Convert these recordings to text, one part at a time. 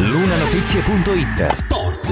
Lunanotizie.it. Sport.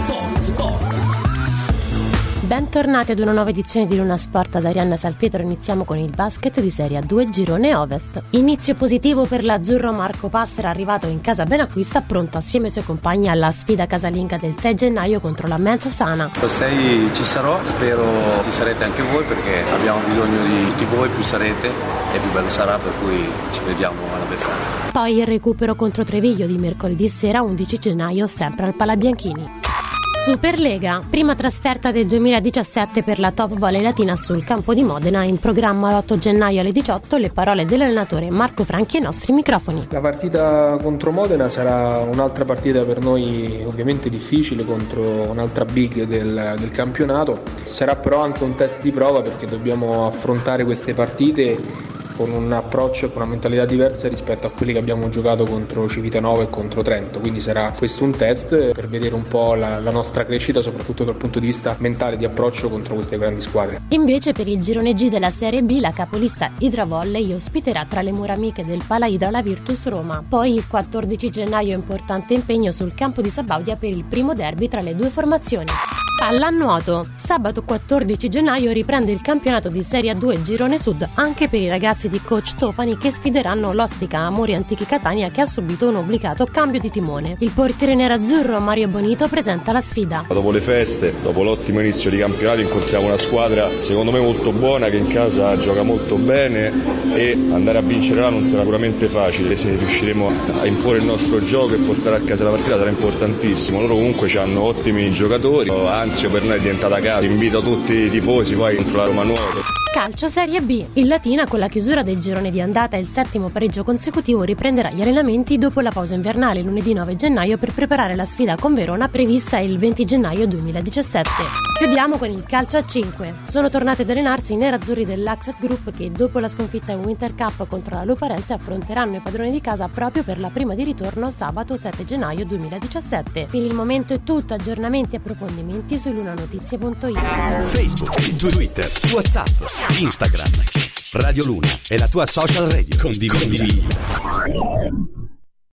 Bentornati ad una nuova edizione di Luna Sport ad Arianna Salpietro. Iniziamo con il basket di Serie A2 Girone Ovest. Inizio positivo per l'azzurro. Marco Passera, arrivato in casa Benacquista, pronto assieme ai suoi compagni alla sfida casalinga del 6 gennaio contro la Mensa Sana. Il 6 ci sarò, spero ci sarete anche voi, perché abbiamo bisogno di tutti voi, più sarete e più bello sarà, per cui ci vediamo alla Befana. Poi il recupero contro Treviglio di mercoledì sera 11 gennaio sempre al Palabianchini. Superlega, prima trasferta del 2017 per la Top Volley Latina sul campo di Modena, in programma l'8 gennaio alle 18, le parole dell'allenatore Marco Franchi ai nostri microfoni. La partita contro Modena sarà un'altra partita per noi ovviamente difficile, contro un'altra big del campionato. Sarà però anche un test di prova, perché dobbiamo affrontare queste partite con un approccio e con una mentalità diversa rispetto a quelli che abbiamo giocato contro Civitanova e contro Trento, quindi sarà questo un test per vedere un po' la nostra crescita, soprattutto dal punto di vista mentale di approccio contro queste grandi squadre. Invece per il girone G della Serie B, la capolista Idra Volley ospiterà tra le mura amiche del Pala Idra la Virtus Roma. Poi il 14 gennaio importante impegno sul campo di Sabaudia per il primo derby tra le due formazioni. Pallanuoto. Sabato 14 gennaio riprende il campionato di Serie A2 Girone Sud anche per i ragazzi di coach Tofani, che sfideranno l'Ostica Amori Antichi Catania, che ha subito un obbligato cambio di timone. Il portiere nerazzurro Mario Bonito presenta la sfida. Dopo le feste, dopo l'ottimo inizio di campionato, incontriamo una squadra secondo me molto buona, che in casa gioca molto bene, e andare a vincere là non sarà sicuramente facile. Se riusciremo a imporre il nostro gioco e portare a casa la partita sarà importantissimo. Loro comunque hanno ottimi giocatori, anzi per noi è diventata casa. Invito tutti i tifosi poi contro la Roma Nuoto. Calcio Serie B. Il Latina, con la chiusura del girone di andata e il 7° pareggio consecutivo, riprenderà gli allenamenti dopo la pausa invernale lunedì 9 gennaio per preparare la sfida con Verona prevista il 20 gennaio 2017. Chiudiamo con il calcio a 5. Sono tornati ad allenarsi i nerazzurri dell'Axat Group, che dopo la sconfitta in Winter Cup contro la Luparense affronteranno i padroni di casa proprio per la prima di ritorno sabato 7 gennaio 2017. Per il momento è tutto. Aggiornamenti e approfondimenti su lunanotizie.it. Facebook, Twitter, WhatsApp, Instagram. Radio Luna è la tua social radio. Condividi.